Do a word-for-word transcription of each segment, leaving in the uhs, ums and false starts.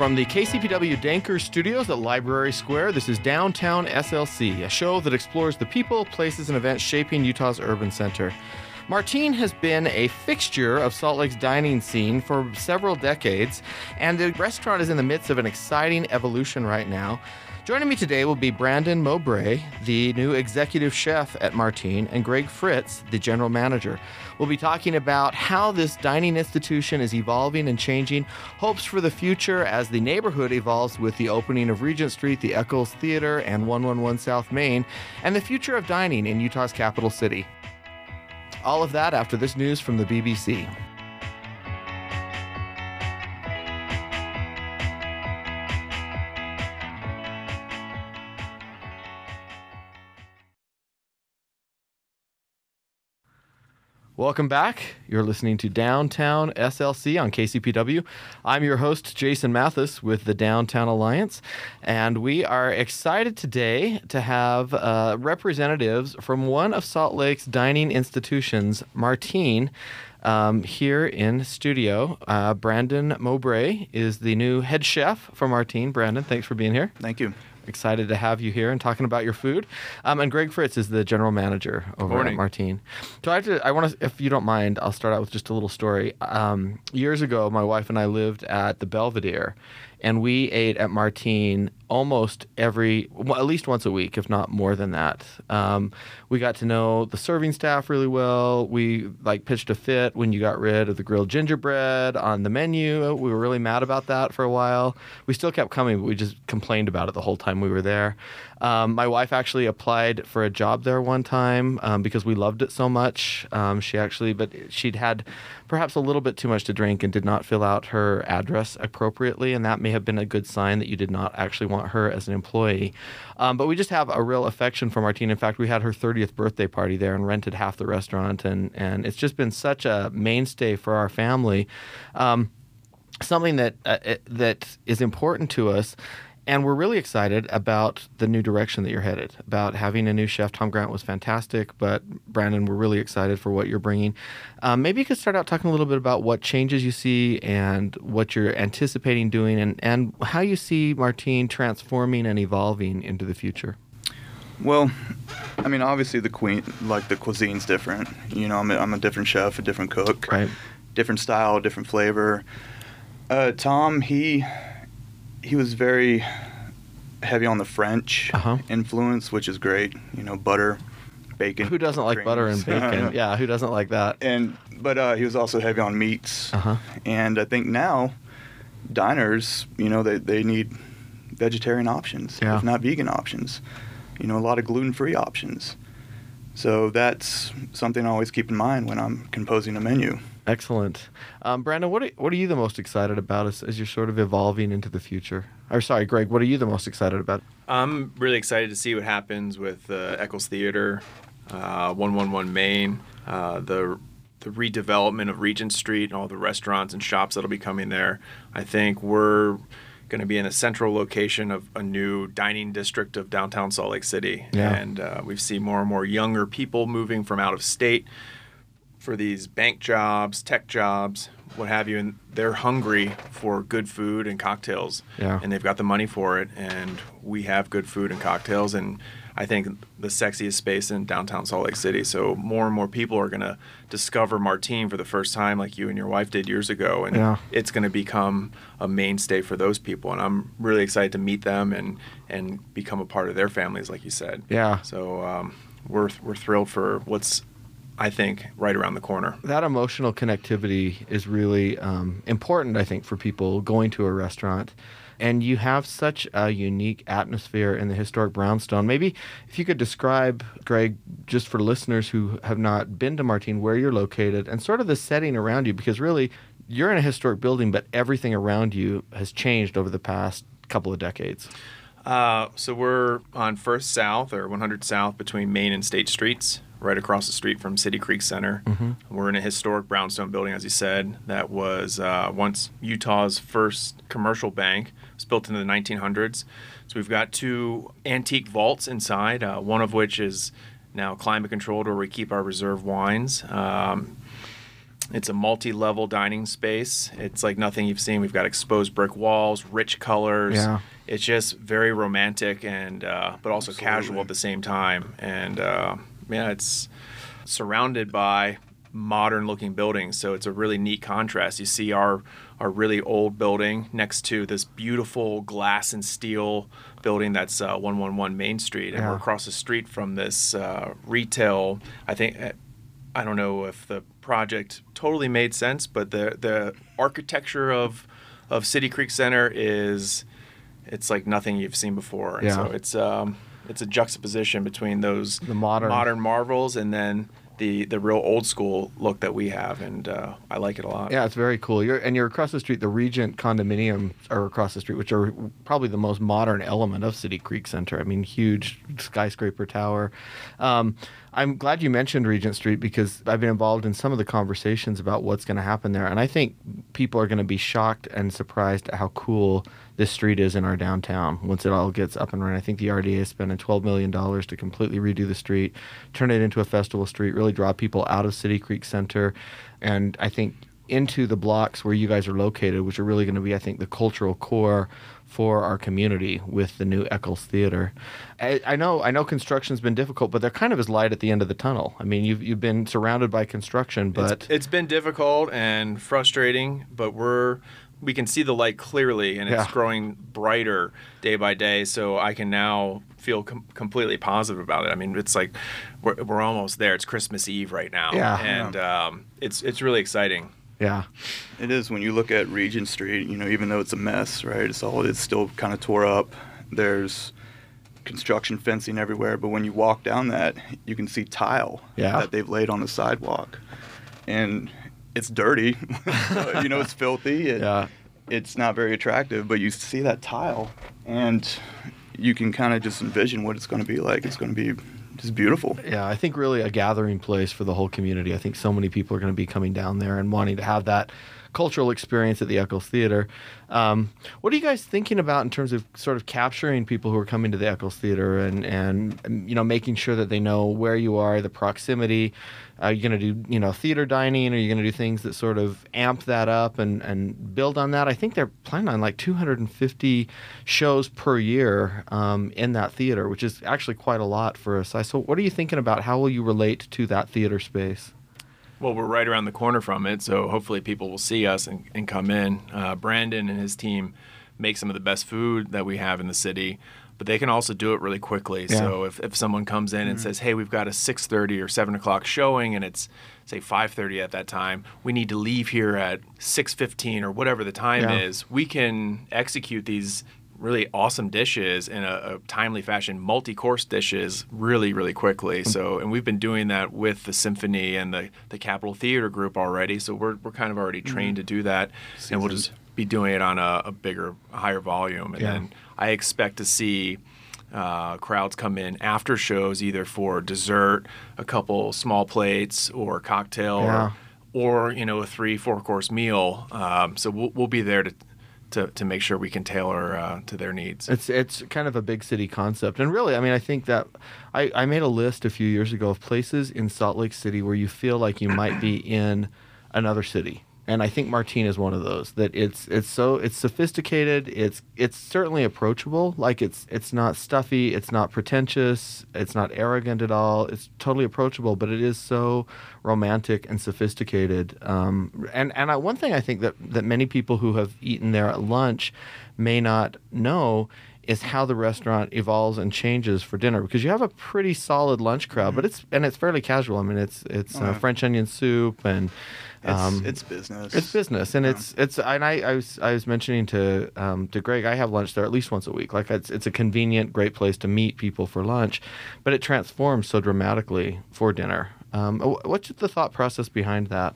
From the K C P W Danker Studios at Library Square, this is Downtown S L C, a show that explores the people, places, and events shaping Utah's urban center. Martine has been a fixture of Salt Lake's dining scene for several decades, and the restaurant is in the midst of an exciting evolution right now. Joining me today will be Brandon Mowbray, the new executive chef at Martine, and Greg Fritz, the general manager. We'll be talking about how this dining institution is evolving and changing, hopes for the future as the neighborhood evolves with the opening of Regent Street, the Eccles Theater, and one one one South Main, and the future of dining in Utah's capital city. All of that after this news from the B B C. Welcome back. You're listening to Downtown S L C on K C P W. I'm your host, Jason Mathis, with the Downtown Alliance, and we are excited today to have uh, representatives from one of Salt Lake's dining institutions, Martine, um, here in studio. Uh, Brandon Mowbray is the new head chef for Martine. Brandon, thanks for being here. Thank you. Excited to have you here and talking about your food. Um, and Greg Fritz is the general manager over at Martine. So I, have to, I want to, if you don't mind, I'll start out with just a little story. Um, years ago, my wife and I lived at the Belvedere, and we ate at Martine almost every, well, at least once a week, if not more than that. Um, we got to know the serving staff really well. We like pitched a fit when you got rid of the grilled gingerbread on the menu. We were really mad about that for a while. We still kept coming, but we just complained about it the whole time we were there. Um, my wife actually applied for a job there one time um, because we loved it so much. Um, she actually, but she'd had perhaps a little bit too much to drink and did not fill out her address appropriately, and that may have been a good sign that you did not actually want her as an employee. Um, but we just have a real affection for Martine. In fact, we had her thirtieth birthday party there and rented half the restaurant, and, and it's just been such a mainstay for our family. Um, something that uh, that is important to us. And we're really excited about the new direction that you're headed, about having a new chef. Tom Grant was fantastic, but Brandon, we're really excited for what you're bringing. Um, maybe you could start out talking a little bit about what changes you see and what you're anticipating doing, and, and how you see Martine transforming and evolving into the future. Well, I mean, obviously the queen, like the cuisine's different. You know, I'm a, I'm a different chef, a different cook, right? Different style, different flavor. Uh, Tom, he... He was very heavy on the French uh-huh. influence, which is great. You know, butter, bacon. Who doesn't like creams. butter and bacon? Yeah, who doesn't like that? And but uh, he was also heavy on meats. Uh-huh. And I think now diners, you know, they, they need vegetarian options, yeah. if not vegan options. You know, a lot of gluten-free options. So that's something I always keep in mind when I'm composing a menu. Excellent. Um, Brandon, what are, what are you the most excited about as, as you're sort of evolving into the future? Or sorry, Greg, what are you the most excited about? I'm really excited to see what happens with uh, Eccles Theater, uh, one one one Main, uh, the the redevelopment of Regent Street, and all the restaurants and shops that'll be coming there. I think we're going to be in a central location of a new dining district of downtown Salt Lake City. Yeah. And uh, we see more and more younger people moving from out of state for these bank jobs, tech jobs, what have you, and they're hungry for good food and cocktails, yeah. and they've got the money for it, and we have good food and cocktails, and I think the sexiest space in downtown Salt Lake City. So more and more people are going to discover Martine for the first time, like you and your wife did years ago, and yeah. it's going to become a mainstay for those people, and I'm really excited to meet them and and become a part of their families, like you said. Yeah. So um, we're we're thrilled for what's, I think, right around the corner. That emotional connectivity is really um, important, I think, for people going to a restaurant. And you have such a unique atmosphere in the historic brownstone. Maybe if you could describe, Greg, just for listeners who have not been to Martine, where you're located and sort of the setting around you, because really you're in a historic building, but everything around you has changed over the past couple of decades. Uh, so we're on First South, or one hundred South, between Main and State Streets, right across the street from City Creek Center. Mm-hmm. We're in a historic brownstone building, as you said, that was uh, once Utah's first commercial bank. It was built in the nineteen hundreds. So we've got two antique vaults inside, uh, one of which is now climate controlled, where we keep our reserve wines. Um, It's a multi-level dining space. It's like nothing you've seen. We've got exposed brick walls, rich colors. Yeah. It's just very romantic and uh, but also Absolutely. casual at the same time. And uh, yeah, it's surrounded by modern-looking buildings, so it's a really neat contrast. You see our our really old building next to this beautiful glass and steel building that's uh, one one one Main Street, and Yeah. we're across the street from this uh, retail. I think I don't know if the project totally made sense, but the the architecture of of City Creek Center is it's like nothing you've seen before. And Yeah. so it's um it's a juxtaposition between those The modern. modern marvels and then the the real old school look that we have, and uh, I like it a lot. Yeah, it's very cool. You're and you're across the street. The Regent condominiums are across the street, which are probably the most modern element of City Creek Center. I mean, huge skyscraper tower. Um, I'm glad you mentioned Regent Street because I've been involved in some of the conversations about what's going to happen there, and I think people are going to be shocked and surprised at how cool this street is in our downtown once it all gets up and running. I think the R D A is spending twelve million dollars to completely redo the street, turn it into a festival street, really draw people out of City Creek Center, and I think into the blocks where you guys are located, which are really going to be, I think, the cultural core for our community with the new Eccles Theater. I, I know I know construction's been difficult, but there kind of is light at the end of the tunnel. I mean, you've you've been surrounded by construction, but It's, it's been difficult and frustrating, but we're we can see the light clearly, and it's Yeah. growing brighter day by day. So I can now feel com- completely positive about it. I mean, it's like we're we're almost there. It's Christmas Eve right now, Yeah. and um, it's it's really exciting. yeah, It is. When you look at Regent Street, you know, even though it's a mess, right? It's all it's still kind of tore up. There's construction fencing everywhere, but when you walk down that, you can see tile Yeah. that they've laid on the sidewalk, and it's dirty. You know, it's filthy. It, yeah. It's not very attractive, but you see that tile, and you can kind of just envision what it's going to be like. It's going to be just beautiful. Yeah, I think really a gathering place for the whole community. I think so many people are going to be coming down there and wanting to have that cultural experience at the Eccles Theater. Um, what are you guys thinking about in terms of sort of capturing people who are coming to the Eccles Theater and, and, and you know, making sure that they know where you are, the proximity? Are you going to do, you know, theater dining? Are you going to do things that sort of amp that up and, and build on that? I think they're planning on like two hundred fifty shows per year um, in that theater, which is actually quite a lot for a size. So what are you thinking about? How will you relate to that theater space? Well, we're right around the corner from it, so hopefully people will see us and, and come in. Uh, Brandon and his team make some of the best food that we have in the city, but they can also do it really quickly. Yeah. So if, if someone comes in mm-hmm. and says, hey, we've got a six thirty or seven o'clock showing, and it's, say, five thirty at that time, we need to leave here at six fifteen or whatever the time Yeah. is, we can execute these really awesome dishes in a, a timely fashion, multi-course dishes really, really quickly. So, and we've been doing that with the Symphony and the, the Capitol Theater group already. So we're we're kind of already trained mm-hmm. to do that, Seasoned. and we'll just be doing it on a, a bigger, higher volume. And Yeah. then I expect to see uh, crowds come in after shows, either for dessert, a couple small plates, or cocktail, Yeah. or, or you know, a three, four course meal. Um, so we'll we'll be there to. To, to make sure we can tailor uh, to their needs. It's it's kind of a big city concept. And really, I mean, I think that I, I made a list a few years ago of places in Salt Lake City where you feel like you might be in another city. And I think Martine is one of those. That it's it's so it's sophisticated. It's it's certainly approachable. Like it's it's not stuffy. It's not pretentious. It's not arrogant at all. It's totally approachable. But it is so romantic and sophisticated. Um, and and I, one thing I think that that many people who have eaten there at lunch may not know is how the restaurant evolves and changes for dinner, because you have a pretty solid lunch crowd, mm-hmm. but it's and it's fairly casual. I mean, it's it's oh, uh, French onion soup and. It's, Um, it's business. It's business, and Yeah. it's it's. And I, I was I was mentioning to um, to Greg, I have lunch there at least once a week. Like it's it's a convenient, great place to meet people for lunch, but it transforms so dramatically for dinner. Um, what's the thought process behind that?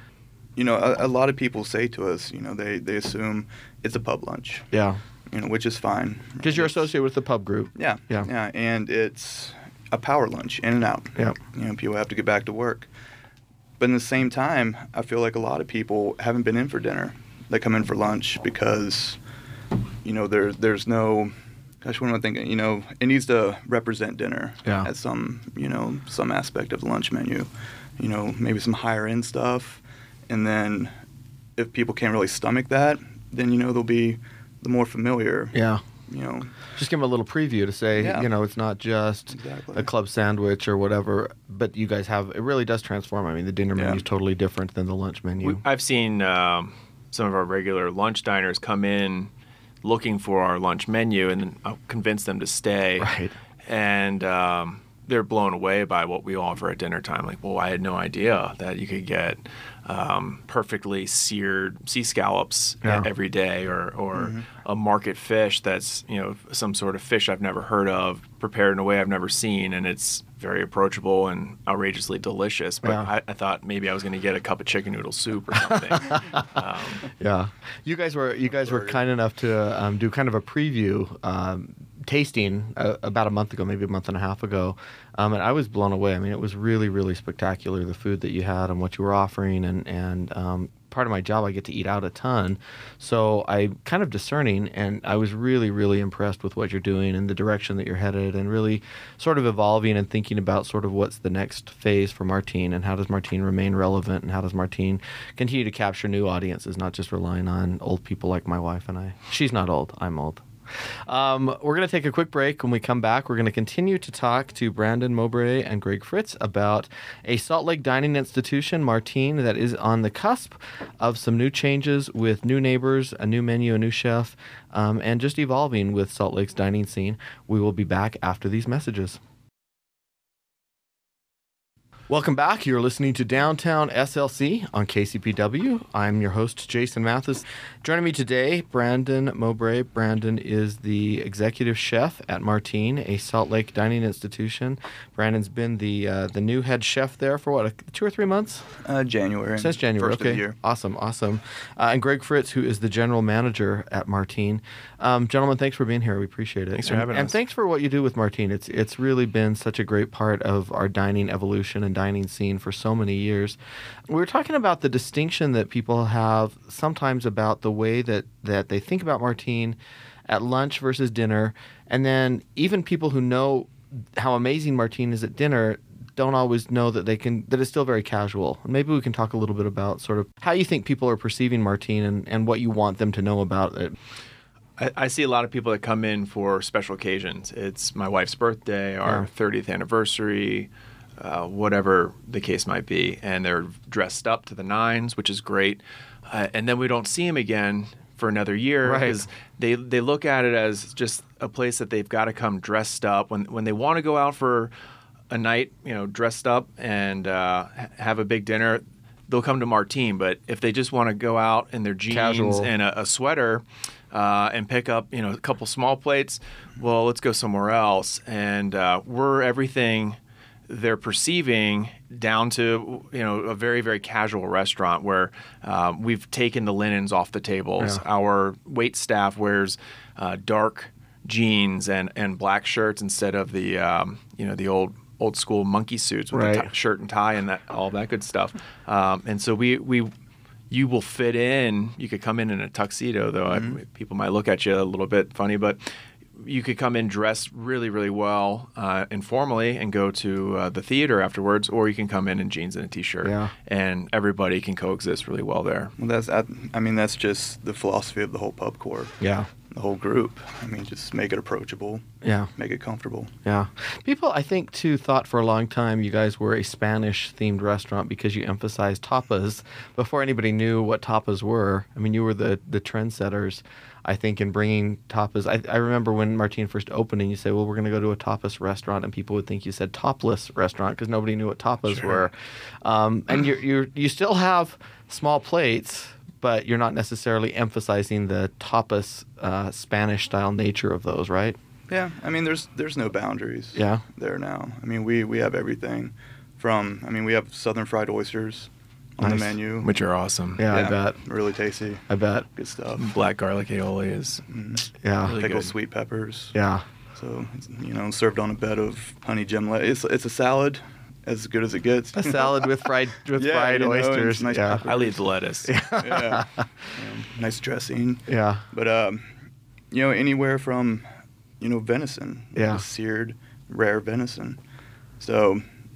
You know, a, a lot of people say to us, you know, they they assume it's a pub lunch. Yeah, You know, which is fine. because you're It's- associated with the pub group. Yeah, Yeah. yeah, and it's a power lunch, in and out. Yeah. You know, people have to get back to work. But in the same time, I feel like a lot of people haven't been in for dinner. They come in for lunch because, you know, there there's no, gosh, what am I thinking? You know, it needs to represent dinner Yeah. at some, you know, some aspect of the lunch menu. You know, maybe some higher end stuff. And then if people can't really stomach that, then, you know, they'll be the more familiar. Yeah. You know, just give them a little preview to say, yeah. you know, it's not just exactly. a club sandwich or whatever, but you guys have, it really does transform. I mean, the dinner yeah. menu is totally different than the lunch menu. We, I've seen um, some of our regular lunch diners come in looking for our lunch menu, and then I'll convince them to stay. Right. And um, they're blown away by what we offer at dinner time. Like, well, I had no idea that you could get um, perfectly seared sea scallops yeah. every day, or, or mm-hmm. a market fish that's, you know, some sort of fish I've never heard of, prepared in a way I've never seen, and it's very approachable and outrageously delicious. But yeah. I, I thought maybe I was going to get a cup of chicken noodle soup or something. um, yeah, you guys were you guys were kind enough to um, do kind of a preview um, tasting uh, about a month ago, maybe a month and a half ago, um, and I was blown away. I mean, it was really, really spectacular, the food that you had and what you were offering, and and um, part of my job, I get to eat out a ton, so I'm kind of discerning, and I was really, really impressed with what you're doing and the direction that you're headed, and really sort of evolving and thinking about sort of what's the next phase for Martine, and how does Martine remain relevant, and how does Martine continue to capture new audiences, not just relying on old people like my wife and I. She's not old, I'm old. Um, we're going to take a quick break. When we come back, we're going to continue to talk to Brandon Mowbray and Greg Fritz about a Salt Lake dining institution, Martine, that is on the cusp of some new changes with new neighbors, a new menu, a new chef, um, and just evolving with Salt Lake's dining scene. We will be back after these messages. Welcome back. You're listening to Downtown S L C on K C P W. I'm your host, Jason Mathis. Joining me today, Brandon Mowbray. Brandon is the executive chef at Martine, a Salt Lake dining institution. Brandon's been the uh, the new head chef there for, what, two or three months? Uh, January. Since January, first okay. Of the year. Awesome, awesome. Uh, and Greg Fritz, who is the general manager at Martine. Um, gentlemen, thanks for being here. We appreciate it. Thanks for and, having and us. And thanks for what you do with Martine. It's, it's really been such a great part of our dining evolution and dining scene for so many years. We were talking about the distinction that people have sometimes about the way that, that they think about Martine at lunch versus dinner, and then even people who know how amazing Martine is at dinner don't always know that they can that it's still very casual. Maybe we can talk a little bit about sort of how you think people are perceiving Martine and, and what you want them to know about it. I, I see a lot of people that come in for special occasions. It's my wife's birthday, our Yeah. thirtieth anniversary, uh, whatever the case might be, and they're dressed up to the nines, which is great. Uh, and then we don't see them again for another year Right. because they they look at it as just a place that they've got to come dressed up when when they want to go out for a night, you know, dressed up and uh, ha- have a big dinner. They'll come to Martine, but if they just want to go out in their jeans Casual. and a, a sweater uh, and pick up, you know, a couple small plates, well, let's go somewhere else. And uh, we're everything they're perceiving down to, you know, a very, very casual restaurant where um, we've taken the linens off the tables. Yeah. Our wait staff wears uh, dark jeans and, and black shirts instead of the, um, you know, the old old school monkey suits with Right. the t- shirt and tie and that all that good stuff. Um, and so we we you will fit in. You could come in in a tuxedo, though. Mm-hmm. I, people might look at you a little bit funny, but you could come in dressed really, really well, uh, informally, and go to uh, the theater afterwards, or you can come in in jeans and a t-shirt, Yeah. and everybody can coexist really well there. Well, that's I, I mean that's just the philosophy of the whole pub corps, Yeah. the whole group. I mean, just make it approachable, Yeah. make it comfortable. Yeah. People, I think, too, thought for a long time you guys were a Spanish-themed restaurant because you emphasized tapas before anybody knew what tapas were. I mean, you were the, the trendsetters, I think, in bringing tapas. I, I remember when Martine first opened and you said, well, we're going to go to a tapas restaurant, and people would think you said topless restaurant because nobody knew what tapas Sure. were. Um, and you're, you're, you still have small plates, but you're not necessarily emphasizing the tapas uh, Spanish-style nature of those, right? Yeah, I mean, there's there's no boundaries. Yeah. There now. I mean, we we have everything, from I mean, we have southern fried oysters on Nice. the menu. Which are awesome. Yeah, I bet. Really tasty. I bet. Good stuff. Black garlic aioli is Mm. Yeah. Really Pickled good. sweet peppers. Yeah. So it's, you know, served on a bed of honey gimlet. It's it's a salad, as good as it gets. A salad with fried with Yeah, fried you know, and oysters. nice yeah. pepper. I leave the lettuce. yeah. Um, nice dressing. Yeah. But um, you know, anywhere from, you know, venison. Yeah. Just seared, rare venison. So,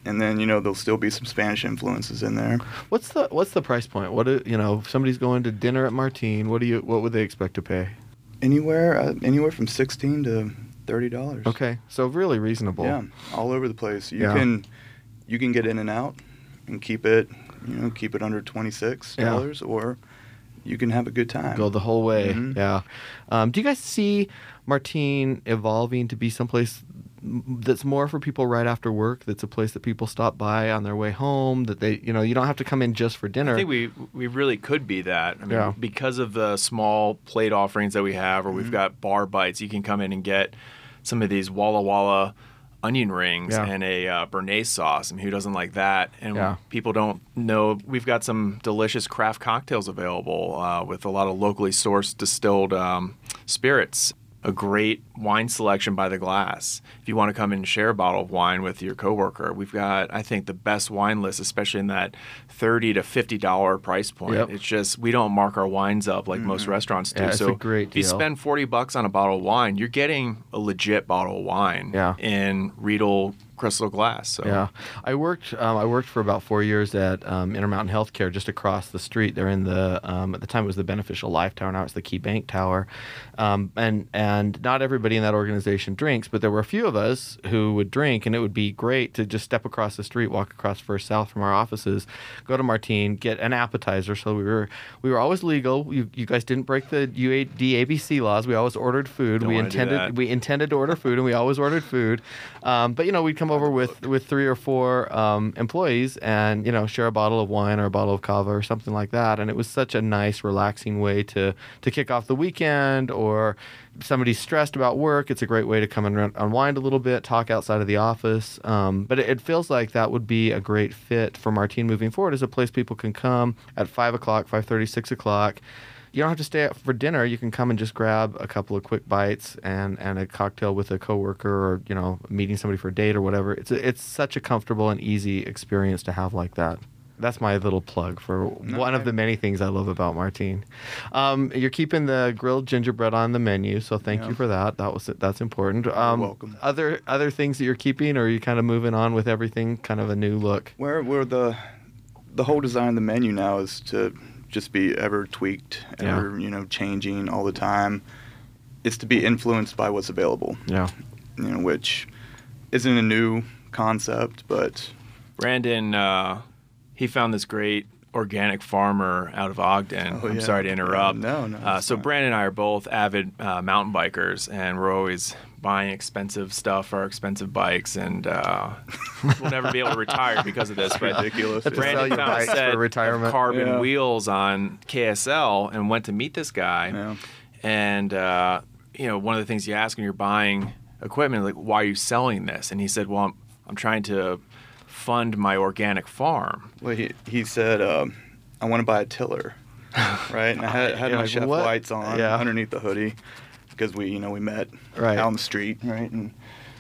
And then, you know, there'll still be some Spanish influences in there. What's the what's the price point? What do, you know, if somebody's going to dinner at Martine, what do you what would they expect to pay? Anywhere uh, anywhere from sixteen to thirty dollars. Okay, so really reasonable. Yeah, all over the place. You Yeah. can you can get in and out and keep it, you know, keep it under twenty-six dollars, Yeah. or you can have a good time. Go the whole way. Mhm. Yeah. Um, do you guys see Martine evolving to be someplace that's more for people right after work? That's a place that people stop by on their way home. That they, you know, you don't have to come in just for dinner. I think we we really could be that. I mean, Yeah. because of the small plate offerings that we have, or we've Mm-hmm. got bar bites, you can come in and get some of these Walla Walla onion rings Yeah. and a uh, béarnaise sauce. I mean, who doesn't like that? And Yeah. people don't know we've got some delicious craft cocktails available uh, with a lot of locally sourced distilled um, spirits. A great wine selection by the glass. If you want to come in and share a bottle of wine with your coworker, we've got, I think, the best wine list, especially in that thirty to fifty dollar price point. Yep. It's just we don't mark our wines up like most restaurants do. Yeah, it's so a great if you deal. spend forty bucks on a bottle of wine, you're getting a legit bottle of wine Yeah. in Riedel crystal glass. So Yeah, I worked. Um, I worked for about four years at um, Intermountain Healthcare, just across the street. They're in the um, at the time it was the Beneficial Life Tower. Now it's the Key Bank Tower, um, and and not everybody in that organization drinks, but there were a few of us who would drink, and it would be great to just step across the street, walk across First South from our offices, go to Martine, get an appetizer. So we were we were always legal. You, you guys didn't break the U A D A B C laws. We always ordered food. Don't we wanna do intended that. we intended to order food, and we always ordered food. Um, but you know, we'd come over with with three or four um, employees, and you know, share a bottle of wine or a bottle of cava or something like that. And it was such a nice, relaxing way to to kick off the weekend. Or if somebody's stressed about work, it's a great way to come and run- unwind a little bit, talk outside of the office. Um, but it, it feels like that would be a great fit for Martine moving forward, as a place people can come at five o'clock, five thirty, six o'clock. You don't have to stay out for dinner. You can come and just grab a couple of quick bites and, and a cocktail with a coworker, or you know, meeting somebody for a date or whatever. It's a, it's such a comfortable and easy experience to have like that. That's my little plug for one of the many things I love about Martine. Um, you're keeping the grilled gingerbread on the menu, so thank Yeah. you for that. That was that's important. Um, welcome. Other other things that you're keeping, or are you kind of moving on with everything, kind of a new look? Where where the the whole design of the menu now is to just be ever tweaked, Yeah. ever you know changing all the time. It's to be influenced by what's available, Yeah. you know, which isn't a new concept, but Brandon, uh, he found this great organic farmer out of Ogden. Oh, I'm yeah. sorry to interrupt. No, no, Uh, it's so not. Brandon and I are both avid uh, mountain bikers, and we're always buying expensive stuff for our expensive bikes, and uh, we'll never be able to retire because of this. But ridiculous. Have to sell Brandon your found a bikes set for retirement. of carbon Yeah. wheels on K S L and went to meet this guy. Yeah. And uh, you know, one of the things you ask when you're buying equipment, like, why are you selling this? And he said, well, I'm, I'm trying to fund my organic farm. Well, he he said, um, I want to buy a tiller, right? And I had, had You're my like, chef what? lights on Yeah. underneath the hoodie because we, you know, we met Right. out on the street, right? And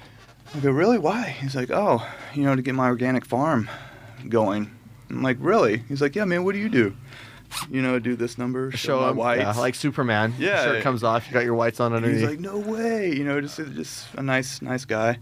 I go, really? Why? He's like, oh, you know, to get my organic farm going. I'm like, really? He's like, yeah, man. What do you do? You know, do this number, show, Show my them, whites. yeah, like Superman. Yeah. Shirt comes off. You got your whites on And underneath. he's like, no way. You know, just just a nice nice guy.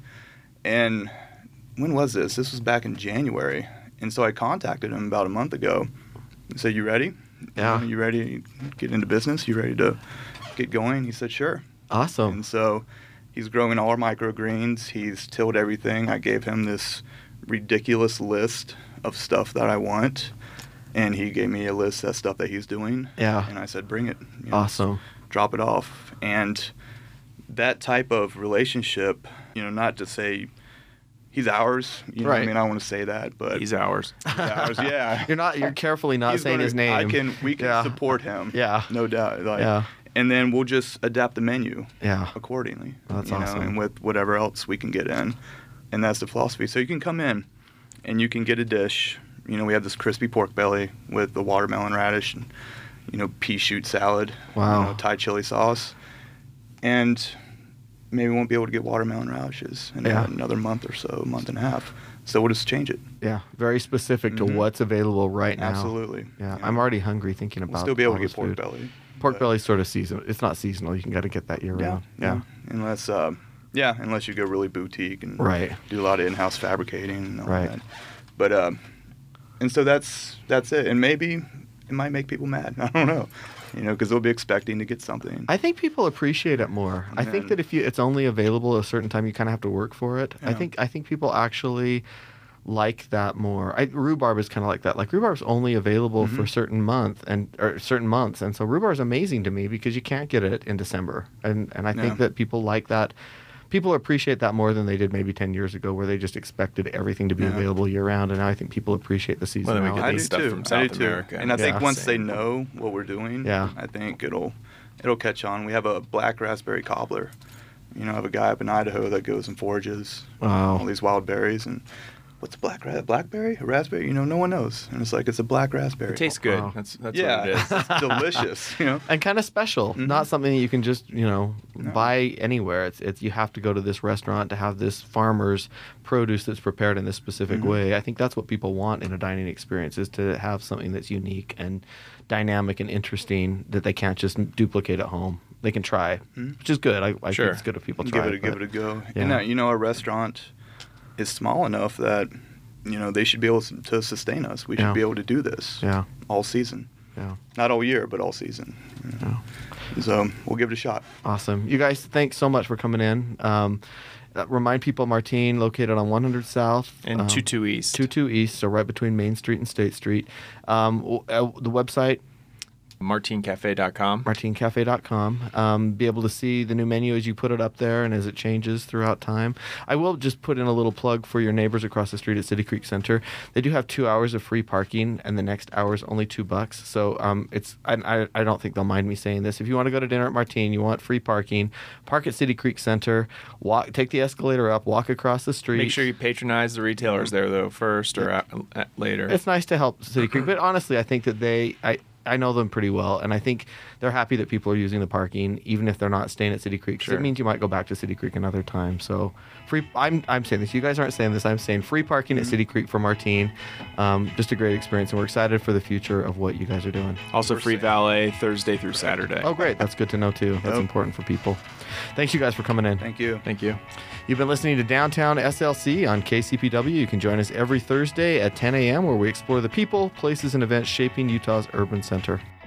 And when was this? This was back in January. And so I contacted him about a month ago and said, you ready? Yeah. You, know, you ready to get into business? You ready to get going? He said, sure. Awesome. And so he's growing all our microgreens. He's tilled everything. I gave him this ridiculous list of stuff that I want. And he gave me a list of stuff that he's doing. Yeah. And I said, bring it. You know, Awesome. drop it off. And that type of relationship, you know, not to say he's ours, you know, Right. I mean, I don't want to say that, but He's ours. he's ours, yeah. You're not. You're carefully not He's saying gonna- his name. I can, we can Yeah. support him. Yeah. No doubt. Like, Yeah. And then we'll just adapt the menu Yeah. accordingly. That's you know, awesome. And with whatever else we can get in. And that's the philosophy. So you can come in and you can get a dish. You know, we have this crispy pork belly with the watermelon radish and, you know, pea shoot salad. Wow. You know, Thai chili sauce. And maybe we won't be able to get watermelon radishes in Yeah. another month or so, month and a half. So we'll just change it. Yeah. Very specific to Mhm. what's available right now. Absolutely. Yeah. I'm already hungry thinking about. We'll still be able all to get this pork food. belly. Pork but- belly's sort of seasonal. It's not seasonal. You can got to get that year Yeah, round. yeah. Unless uh, Yeah, unless you go really boutique and right. do a lot of in-house fabricating and all right. that. But um, and so that's that's it. And maybe it might make people mad. I don't know. You know, because they'll be expecting to get something. I think people appreciate it more. And I think then- that if you it's only available at a certain time, you kind of have to work for it. I Yeah. think I think people actually like that more. I, rhubarb is kind of like that. Like rhubarb's only available Mm-hmm. for certain month and or certain months, and so rhubarb is amazing to me because you can't get it in December, and and I think Yeah. that people like that. People appreciate that more than they did maybe ten years ago, where they just expected everything to be Yeah. available year round, and now I think people appreciate the Well, then we seasonality. get I the do stuff too. from I do South too. America. And I think Yeah. once they Same. know what we're doing, Yeah. I think it'll it'll catch on. We have a black raspberry cobbler. You know, I have a guy up in Idaho that goes and forages Wow. all these wild berries. And what's a black ra- blackberry? A raspberry? You know, no one knows. And it's like it's a black raspberry. It tastes good. Wow. That's that's yeah, what it is. it's delicious. You know. And kind of special, Mhm. not something that you can just you know No. buy anywhere. It's it's you have to go to this restaurant to have this farmer's produce that's prepared in this specific Mhm. way. I think that's what people want in a dining experience, is to have something that's unique and dynamic and interesting that they can't just duplicate at home. They can try, Mhm. which is good. I, I Sure. think it's good if people give try. it a, give but- it a go. yeah. And uh, you know, our restaurant is small enough that you know they should be able to sustain us. We should Yeah. be able to do this Yeah, all season, yeah. not all year, but all season. you know. Yeah. So we'll give it a shot. Awesome. You guys, thanks so much for coming in. Um, uh, remind people, Martine, located on one hundred South. And um, two two East. two two East, so right between Main Street and State Street. Um, w- uh, the website, martine cafe dot com. martine cafe dot com. Um, be able to see the new menu as you put it up there and as it changes throughout time. I will just put in a little plug for your neighbors across the street at City Creek Center. They do have two hours of free parking, and the next hour is only two bucks. So um, it's I, I, I don't think they'll mind me saying this. If you want to go to dinner at Martine, you want free parking, park at City Creek Center, walk, take the escalator up, walk across the street. Make sure you patronize the retailers there though first or at, at later. It's nice to help City Creek, but honestly, I think that they, I, I know them pretty well, and I think they're happy that people are using the parking, even if they're not staying at City Creek. 'Cause Sure. It means you might go back to City Creek another time. So, free. I'm, I'm saying this. You guys aren't saying this. I'm saying free parking at City Creek for Martine. Um, just a great experience, and we're excited for the future of what you guys are doing. Also free valet Thursday through Saturday. Oh, great. That's good to know too. That's Yep. important for people. Thanks, you guys, for coming in. Thank you. Thank you. You've been listening to Downtown S L C on K C P W. You can join us every Thursday at ten a.m., where we explore the people, places, and events shaping Utah's urban center.